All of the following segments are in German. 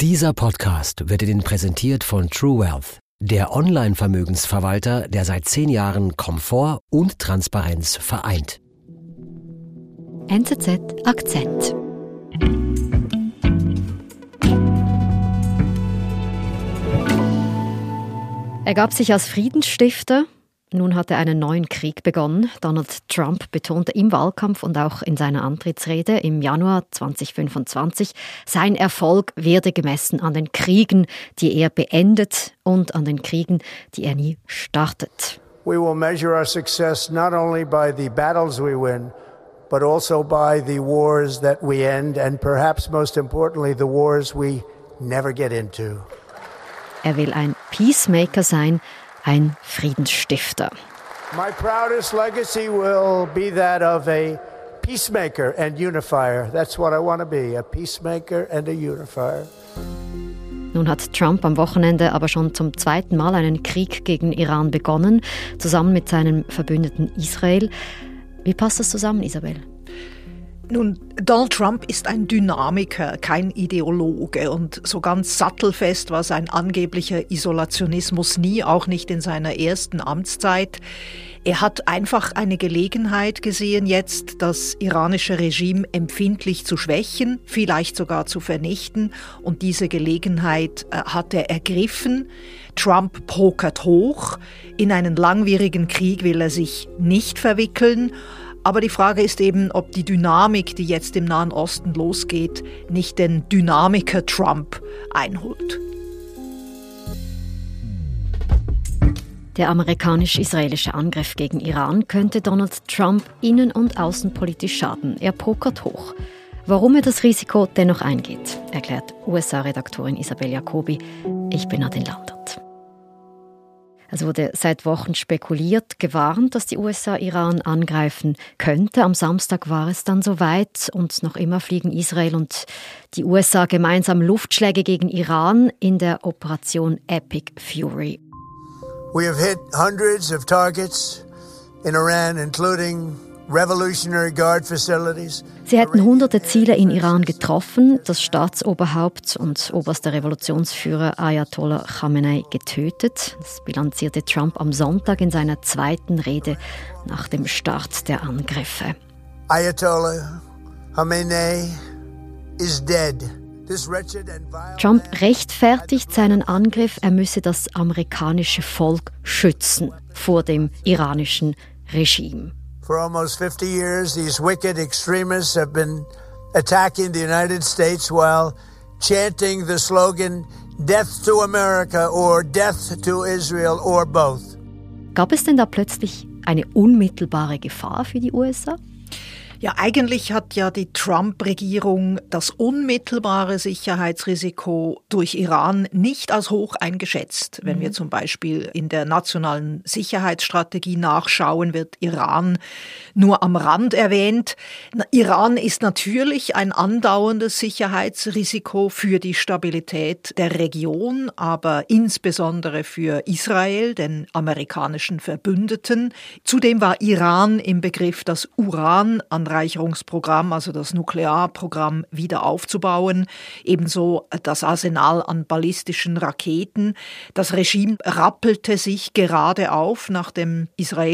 Dieser Podcast wird Ihnen präsentiert von True Wealth, der Online-Vermögensverwalter, der seit 10 Jahren Komfort und Transparenz vereint. NZZ Akzent. Er gab sich als Friedensstifter. Nun hat er einen neuen Krieg begonnen. Donald Trump betonte im Wahlkampf und auch in seiner Antrittsrede im Januar 2025, sein Erfolg werde gemessen an den Kriegen, die er beendet und an den Kriegen, die er nie startet. We will measure our success not only by the battles we win, but also by the wars that we end and perhaps most importantly the wars we never get into. Er will ein Peacemaker sein, ein Friedensstifter. My proudest legacy will be that of a peacemaker and unifier. That's what I want to be, a peacemaker and a unifier. Nun hat Trump am Wochenende aber schon zum 2. Mal einen Krieg gegen Iran begonnen, zusammen mit seinem Verbündeten Israel. Wie passt das zusammen, Isabel? Nun, Donald Trump ist ein Dynamiker, kein Ideologe, und so ganz sattelfest war sein angeblicher Isolationismus nie, auch nicht in seiner ersten Amtszeit. Er hat einfach eine Gelegenheit gesehen, jetzt das iranische Regime empfindlich zu schwächen, vielleicht sogar zu vernichten, und diese Gelegenheit hat er ergriffen. Trump pokert hoch, in einen langwierigen Krieg will er sich nicht verwickeln. Aber die Frage ist eben, ob die Dynamik, die jetzt im Nahen Osten losgeht, nicht den Dynamiker Trump einholt. Der amerikanisch-israelische Angriff gegen Iran könnte Donald Trump innen- und außenpolitisch schaden. Er pokert hoch. Warum er das Risiko dennoch eingeht, erklärt USA-Redaktorin Isabel Jacobi. Ich bin Nadine Landert. Es wurde seit Wochen spekuliert, gewarnt, dass die USA Iran angreifen könnte. Am Samstag war es dann soweit und noch immer fliegen Israel und die USA gemeinsam Luftschläge gegen Iran in der Operation Epic Fury. We have hit hundreds of targets in Iran, including Revolutionary Guard facilities. Sie hätten hunderte Ziele in Iran getroffen, das Staatsoberhaupt und oberster Revolutionsführer Ayatollah Khamenei getötet. Das bilanzierte Trump am Sonntag in seiner zweiten Rede nach dem Start der Angriffe. Ayatollah Khamenei is dead. Trump rechtfertigt seinen Angriff, er müsse das amerikanische Volk schützen vor dem iranischen Regime. For almost 50 years, these wicked extremists have been attacking the United States while chanting the slogan, "Death to America" or "Death to Israel" or both. Gab es denn da plötzlich eine unmittelbare Gefahr für die USA? Ja, eigentlich hat ja die Trump-Regierung das unmittelbare Sicherheitsrisiko durch Iran nicht als hoch eingeschätzt. Wenn wir zum Beispiel in der nationalen Sicherheitsstrategie nachschauen, wird Iran nur am Rand erwähnt. Iran ist natürlich ein andauerndes Sicherheitsrisiko für die Stabilität der Region, aber insbesondere für Israel, den amerikanischen Verbündeten. Zudem war Iran im Begriff, das Urananreicherungsprogramm, also das Nuklearprogramm, wieder aufzubauen. Ebenso das Arsenal an ballistischen Raketen. Das Regime rappelte sich gerade auf nach dem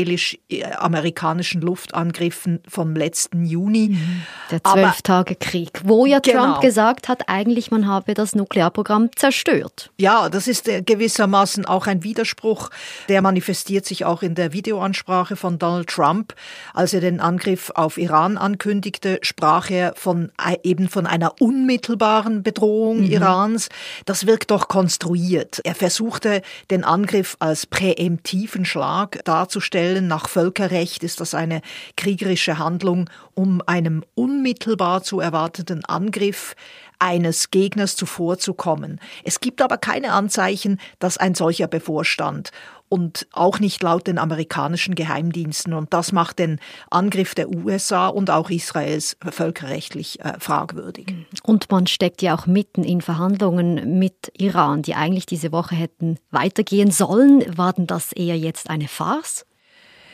israelisch-amerikanischen Luftangriffen vom letzten Juni. Der 12-Tage-Krieg, wo ja Trump gesagt hat, eigentlich man habe das Nuklearprogramm zerstört. Ja, das ist gewissermaßen auch ein Widerspruch. Der manifestiert sich auch in der Videoansprache von Donald Trump. Als er den Angriff auf Iran ankündigte, sprach er von einer unmittelbaren Bedrohung Irans. Das wirkt doch konstruiert. Er versuchte, den Angriff als präemptiven Schlag darzustellen. Nach Völkerrecht ist das eine kriegerische Handlung, um einem unmittelbar zu erwartenden Angriff eines Gegners zuvorzukommen. Es gibt aber keine Anzeichen, dass ein solcher bevorstand. Und auch nicht laut den amerikanischen Geheimdiensten. Und das macht den Angriff der USA und auch Israels völkerrechtlich fragwürdig. Und man steckt ja auch mitten in Verhandlungen mit Iran, die eigentlich diese Woche hätten weitergehen sollen. War denn das eher jetzt eine Farce?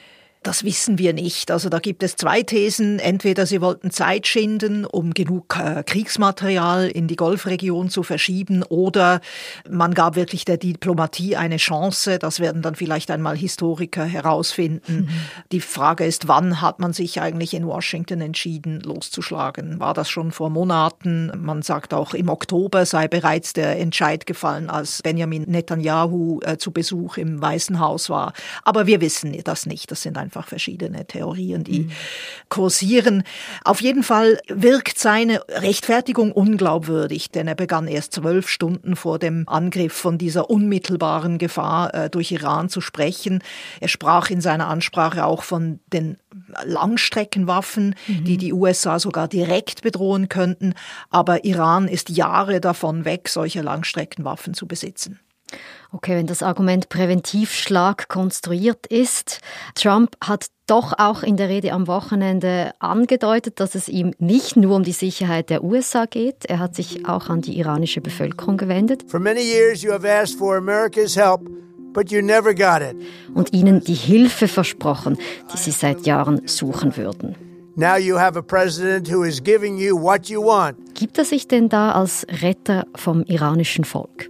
Das wissen wir nicht. Also da gibt es zwei Thesen. Entweder sie wollten Zeit schinden, um genug Kriegsmaterial in die Golfregion zu verschieben, oder man gab wirklich der Diplomatie eine Chance. Das werden dann vielleicht einmal Historiker herausfinden. Die Frage ist, wann hat man sich eigentlich in Washington entschieden, loszuschlagen? War das schon vor Monaten? Man sagt auch, im Oktober sei bereits der Entscheid gefallen, als Benjamin Netanyahu zu Besuch im Weißen Haus war. Aber wir wissen das nicht. Das sind einfach verschiedene Theorien, die kursieren. Auf jeden Fall wirkt seine Rechtfertigung unglaubwürdig, denn er begann erst 12 Stunden vor dem Angriff von dieser unmittelbaren Gefahr durch Iran zu sprechen. Er sprach in seiner Ansprache auch von den Langstreckenwaffen, die die USA sogar direkt bedrohen könnten. Aber Iran ist Jahre davon weg, solche Langstreckenwaffen zu besitzen. Okay, wenn das Argument Präventivschlag konstruiert ist, Trump hat doch auch in der Rede am Wochenende angedeutet, dass es ihm nicht nur um die Sicherheit der USA geht. Er hat sich auch an die iranische Bevölkerung gewendet. For many years you have asked for America's help, but you never got it. Und ihnen die Hilfe versprochen, die sie seit Jahren suchen würden. Now you have a president who is giving you what you want. Gibt er sich denn da als Retter vom iranischen Volk?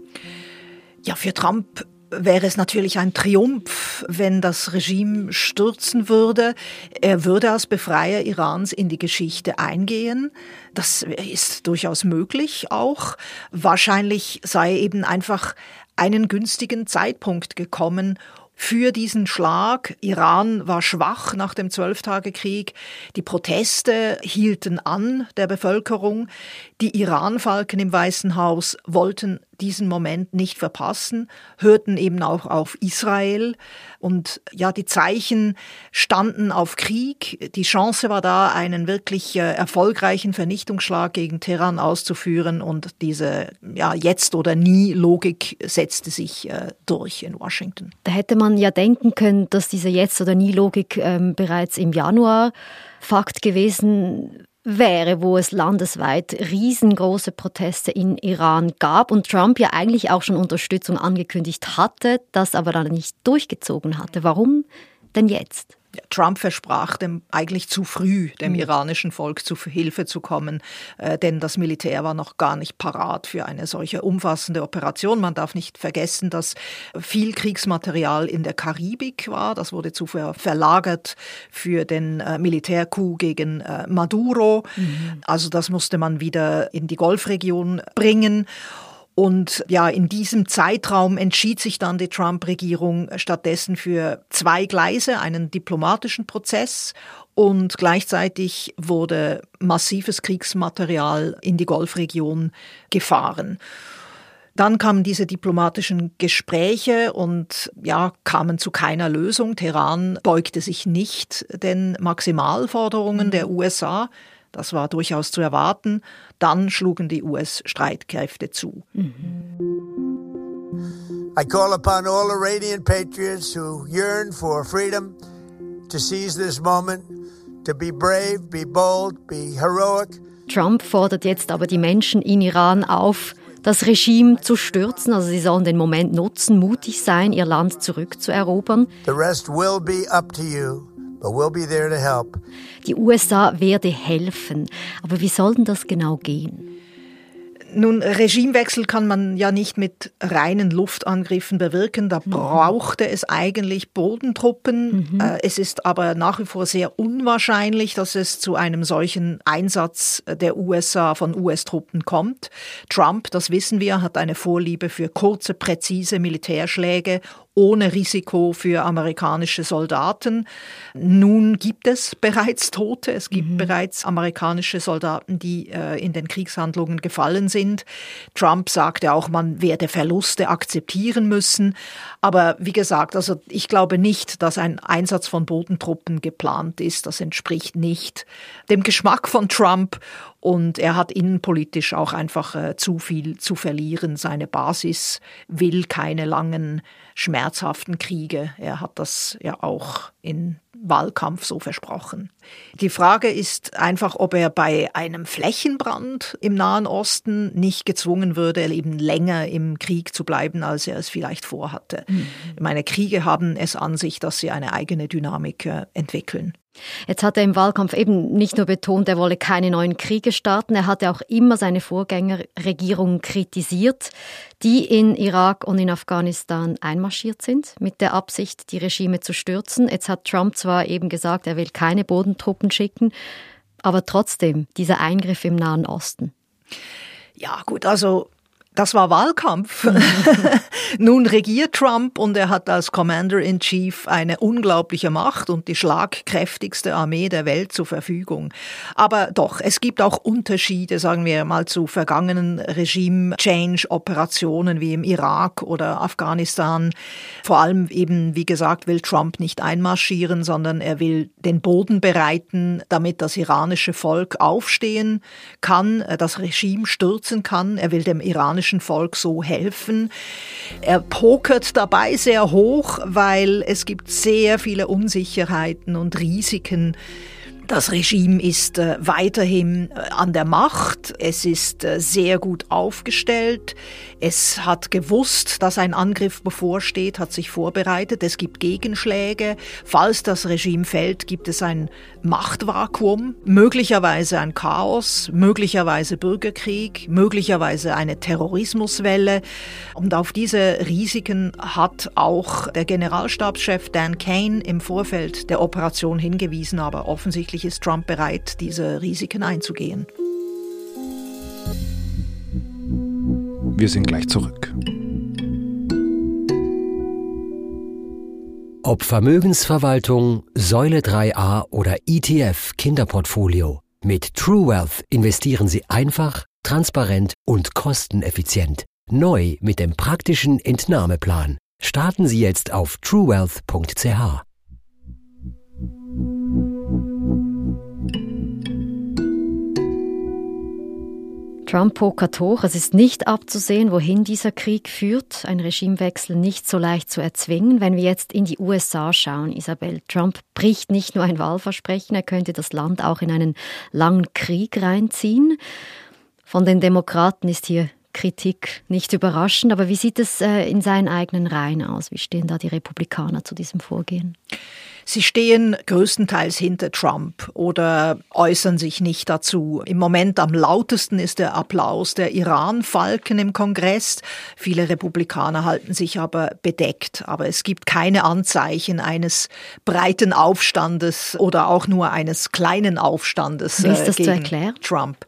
Ja, für Trump wäre es natürlich ein Triumph, wenn das Regime stürzen würde. Er würde als Befreier Irans in die Geschichte eingehen. Das ist durchaus möglich auch. Wahrscheinlich sei eben einfach einen günstigen Zeitpunkt gekommen für diesen Schlag. Iran war schwach nach dem 12-Tage-Krieg. Die Proteste hielten an der Bevölkerung. Die Iran-Falken im Weißen Haus wollten diesen Moment nicht verpassen, hörten eben auch auf Israel. Und ja, die Zeichen standen auf Krieg. Die Chance war da, einen wirklich erfolgreichen Vernichtungsschlag gegen Teheran auszuführen. Und diese Jetzt- oder Nie-Logik setzte sich durch in Washington. Da hätte man ja denken können, dass diese Jetzt- oder Nie-Logik bereits im Januar Fakt gewesen wäre, wo es landesweit riesengroße Proteste in Iran gab und Trump ja eigentlich auch schon Unterstützung angekündigt hatte, das aber dann nicht durchgezogen hatte. Warum denn jetzt? Trump versprach dem eigentlich zu früh, dem iranischen Volk zu Hilfe zu kommen, denn das Militär war noch gar nicht parat für eine solche umfassende Operation. Man darf nicht vergessen, dass viel Kriegsmaterial in der Karibik war. Das wurde zuvor verlagert für den Militärcoup gegen Maduro. Also das musste man wieder in die Golfregion bringen. Und ja, in diesem Zeitraum entschied sich dann die Trump-Regierung stattdessen für 2 Gleise, einen diplomatischen Prozess, und gleichzeitig wurde massives Kriegsmaterial in die Golfregion gefahren. Dann kamen diese diplomatischen Gespräche und kamen zu keiner Lösung. Teheran beugte sich nicht den Maximalforderungen der USA. Das war durchaus zu erwarten. Dann schlugen die US-Streitkräfte zu. I call upon all Iranian patriots who yearn for freedom to seize this moment, to be brave, be bold, be heroic. Trump fordert jetzt aber die Menschen in Iran auf, das Regime zu stürzen. Also sie sollen den Moment nutzen, mutig sein, ihr Land zurückzuerobern. The rest will be up to you. But we'll be there to help. Die USA werde helfen. Aber wie soll denn das genau gehen? Nun, Regimewechsel kann man ja nicht mit reinen Luftangriffen bewirken. Da brauchte es eigentlich Bodentruppen. Es ist aber nach wie vor sehr unwahrscheinlich, dass es zu einem solchen Einsatz der USA von US-Truppen kommt. Trump, das wissen wir, hat eine Vorliebe für kurze, präzise Militärschläge ohne Risiko für amerikanische Soldaten. Nun gibt es bereits Tote. Es gibt bereits amerikanische Soldaten, die in den Kriegshandlungen gefallen sind. Trump sagte auch, man werde Verluste akzeptieren müssen. Aber wie gesagt, also ich glaube nicht, dass ein Einsatz von Bodentruppen geplant ist. Das entspricht nicht dem Geschmack von Trump. Und er hat innenpolitisch auch einfach zu viel zu verlieren. Seine Basis will keine langen, schmerzhaften Kriege. Er hat das ja auch in Wahlkampf so versprochen. Die Frage ist einfach, ob er bei einem Flächenbrand im Nahen Osten nicht gezwungen würde, eben länger im Krieg zu bleiben, als er es vielleicht vorhatte. Ich meine, Kriege haben es an sich, dass sie eine eigene Dynamik entwickeln. Jetzt hat er im Wahlkampf eben nicht nur betont, er wolle keine neuen Kriege starten, er hatte auch immer seine Vorgängerregierung kritisiert, die in Irak und in Afghanistan einmarschiert sind, mit der Absicht, die Regime zu stürzen. Jetzt hat Trump zwar eben gesagt, er will keine Bodentruppen schicken, aber trotzdem dieser Eingriff im Nahen Osten. Ja gut, also das war Wahlkampf. Nun regiert Trump und er hat als Commander-in-Chief eine unglaubliche Macht und die schlagkräftigste Armee der Welt zur Verfügung. Aber doch, es gibt auch Unterschiede, sagen wir mal, zu vergangenen Regime-Change-Operationen wie im Irak oder Afghanistan. Vor allem eben, wie gesagt, will Trump nicht einmarschieren, sondern er will den Boden bereiten, damit das iranische Volk aufstehen kann, das Regime stürzen kann. Er will dem iranischen Volk so helfen. Er pokert dabei sehr hoch, weil es gibt sehr viele Unsicherheiten und Risiken. Das Regime ist weiterhin an der Macht. Es ist sehr gut aufgestellt. Es hat gewusst, dass ein Angriff bevorsteht, hat sich vorbereitet. Es gibt Gegenschläge. Falls das Regime fällt, gibt es ein Machtvakuum, möglicherweise ein Chaos, möglicherweise Bürgerkrieg, möglicherweise eine Terrorismuswelle. Und auf diese Risiken hat auch der Generalstabschef Dan Kane im Vorfeld der Operation hingewiesen, aber offensichtlich ist Trump bereit, diese Risiken einzugehen. Wir sind gleich zurück. Ob Vermögensverwaltung, Säule 3a oder ETF Kinderportfolio. Mit True Wealth investieren Sie einfach, transparent und kosteneffizient. Neu mit dem praktischen Entnahmeplan. Starten Sie jetzt auf truewealth.ch. Trump pokert hoch. Es ist nicht abzusehen, wohin dieser Krieg führt. Ein Regimewechsel nicht so leicht zu erzwingen. Wenn wir jetzt in die USA schauen, Isabel, Trump bricht nicht nur ein Wahlversprechen, er könnte das Land auch in einen langen Krieg reinziehen. Von den Demokraten ist hier Kritik nicht überraschend. Aber wie sieht es in seinen eigenen Reihen aus? Wie stehen da die Republikaner zu diesem Vorgehen? Sie stehen größtenteils hinter Trump oder äußern sich nicht dazu. Im Moment am lautesten ist der Applaus der Iran-Falken im Kongress. Viele Republikaner halten sich aber bedeckt. Aber es gibt keine Anzeichen eines breiten Aufstandes oder auch nur eines kleinen Aufstandes gegen Trump.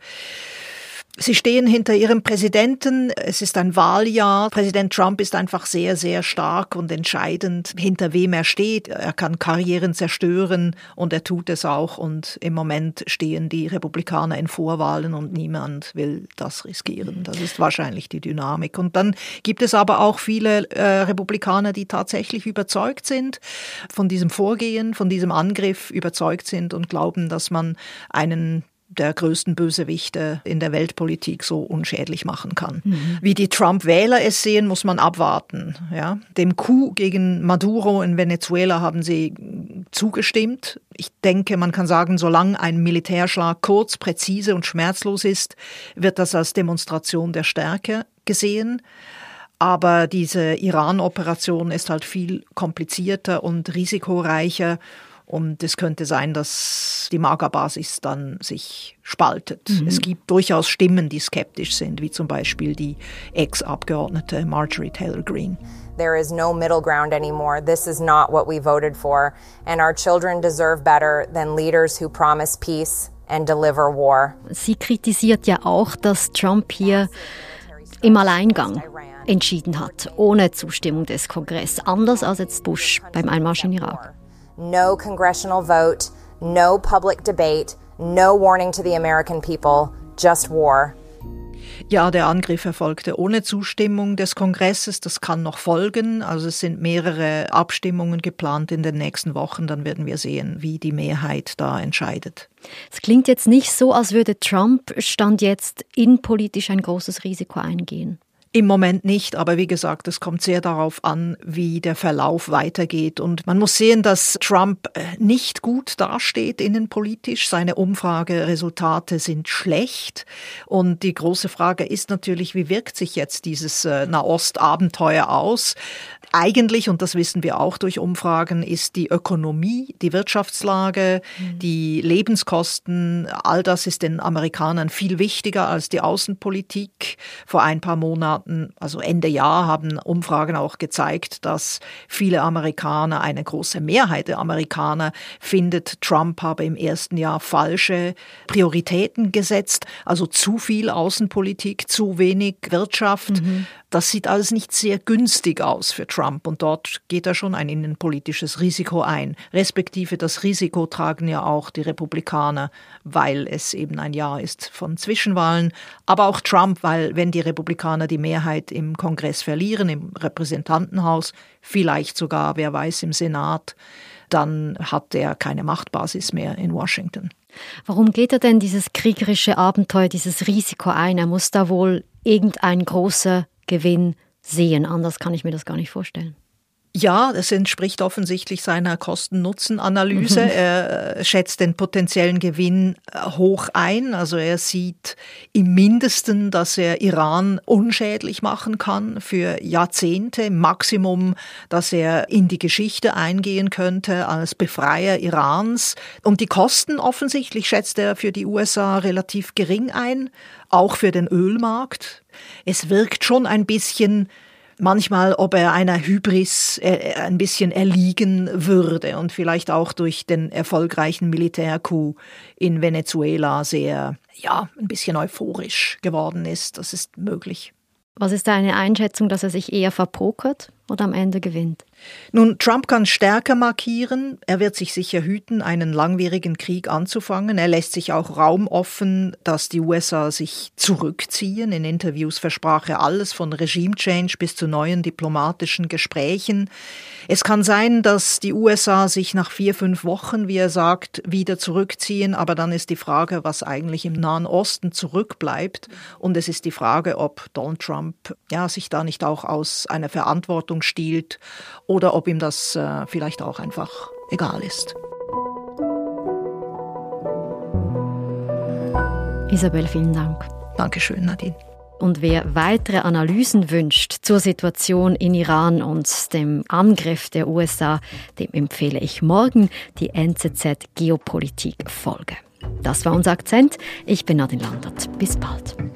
Sie stehen hinter ihrem Präsidenten. Es ist ein Wahljahr. Präsident Trump ist einfach sehr, sehr stark und entscheidend, hinter wem er steht. Er kann Karrieren zerstören und er tut es auch. Und im Moment stehen die Republikaner in Vorwahlen und niemand will das riskieren. Das ist wahrscheinlich die Dynamik. Und dann gibt es aber auch viele Republikaner, die tatsächlich überzeugt sind von diesem Vorgehen, von diesem Angriff, überzeugt sind und glauben, dass man einen der größten Bösewichte in der Weltpolitik so unschädlich machen kann. Wie die Trump-Wähler es sehen, muss man abwarten. Ja? Dem Coup gegen Maduro in Venezuela haben sie zugestimmt. Ich denke, man kann sagen, solange ein Militärschlag kurz, präzise und schmerzlos ist, wird das als Demonstration der Stärke gesehen. Aber diese Iran-Operation ist halt viel komplizierter und risikoreicher. Und es könnte sein, dass die Maga-Basis dann sich spaltet. Es gibt durchaus Stimmen, die skeptisch sind, wie zum Beispiel die Ex-Abgeordnete Marjorie Taylor Greene. There is no middle ground anymore. This is not what we voted for. And our children deserve better than leaders who promise peace and deliver war. Sie kritisiert ja auch, dass Trump hier im Alleingang entschieden hat, ohne Zustimmung des Kongresses, anders als jetzt Bush beim Einmarsch in Irak. No congressional vote, no public debate, no warning to the American people, just war. Ja, der Angriff erfolgte ohne Zustimmung des Kongresses. Das kann noch folgen. Also es sind mehrere Abstimmungen geplant in den nächsten Wochen. Dann werden wir sehen, wie die Mehrheit da entscheidet. Es klingt jetzt nicht so, als würde Trump Stand jetzt innenpolitisch ein großes Risiko eingehen. Im Moment nicht, aber wie gesagt, es kommt sehr darauf an, wie der Verlauf weitergeht. Und man muss sehen, dass Trump nicht gut dasteht innenpolitisch. Seine Umfrageresultate sind schlecht. Und die große Frage ist natürlich, wie wirkt sich jetzt dieses Nahost-Abenteuer aus? Eigentlich, und das wissen wir auch durch Umfragen, ist die Ökonomie, die Wirtschaftslage, die Lebenskosten, all das ist den Amerikanern viel wichtiger als die Außenpolitik. Vor ein paar Monaten, also Ende Jahr, haben Umfragen auch gezeigt, dass viele Amerikaner, eine große Mehrheit der Amerikaner, findet, Trump habe im ersten Jahr falsche Prioritäten gesetzt, also zu viel Außenpolitik, zu wenig Wirtschaft. Das sieht alles nicht sehr günstig aus für Trump und dort geht er schon ein innenpolitisches Risiko ein. Respektive das Risiko tragen ja auch die Republikaner, weil es eben ein Jahr ist von Zwischenwahlen. Aber auch Trump, weil wenn die Republikaner die Mehrheit im Kongress verlieren, im Repräsentantenhaus, vielleicht sogar, wer weiß, im Senat, dann hat er keine Machtbasis mehr in Washington. Warum geht er denn dieses kriegerische Abenteuer, dieses Risiko ein? Er muss da wohl irgendein großer Gewinn sehen. Anders kann ich mir das gar nicht vorstellen. Ja, es entspricht offensichtlich seiner Kosten-Nutzen-Analyse. Er schätzt den potenziellen Gewinn hoch ein. Also er sieht im Mindesten, dass er Iran unschädlich machen kann für Jahrzehnte. Im Maximum, dass er in die Geschichte eingehen könnte als Befreier Irans. Und die Kosten offensichtlich schätzt er für die USA relativ gering ein, auch für den Ölmarkt. Es wirkt schon ein bisschen manchmal, ob er einer Hybris ein bisschen erliegen würde und vielleicht auch durch den erfolgreichen Militärcoup in Venezuela sehr, ein bisschen euphorisch geworden ist. Das ist möglich. Was ist deine Einschätzung, dass er sich eher verpokert oder am Ende gewinnt? Nun, Trump kann stärker markieren. Er wird sich sicher hüten, einen langwierigen Krieg anzufangen. Er lässt sich auch Raum offen, dass die USA sich zurückziehen. In Interviews versprach er alles von Regime-Change bis zu neuen diplomatischen Gesprächen. Es kann sein, dass die USA sich nach 4-5 Wochen, wie er sagt, wieder zurückziehen. Aber dann ist die Frage, was eigentlich im Nahen Osten zurückbleibt. Und es ist die Frage, ob Donald Trump sich da nicht auch aus einer Verantwortung stiehlt oder ob ihm das vielleicht auch einfach egal ist. Isabel, vielen Dank. Dankeschön, Nadine. Und wer weitere Analysen wünscht zur Situation in Iran und dem Angriff der USA, dem empfehle ich morgen die NZZ Geopolitik-Folge. Das war unser Akzent. Ich bin Nadine Landert. Bis bald.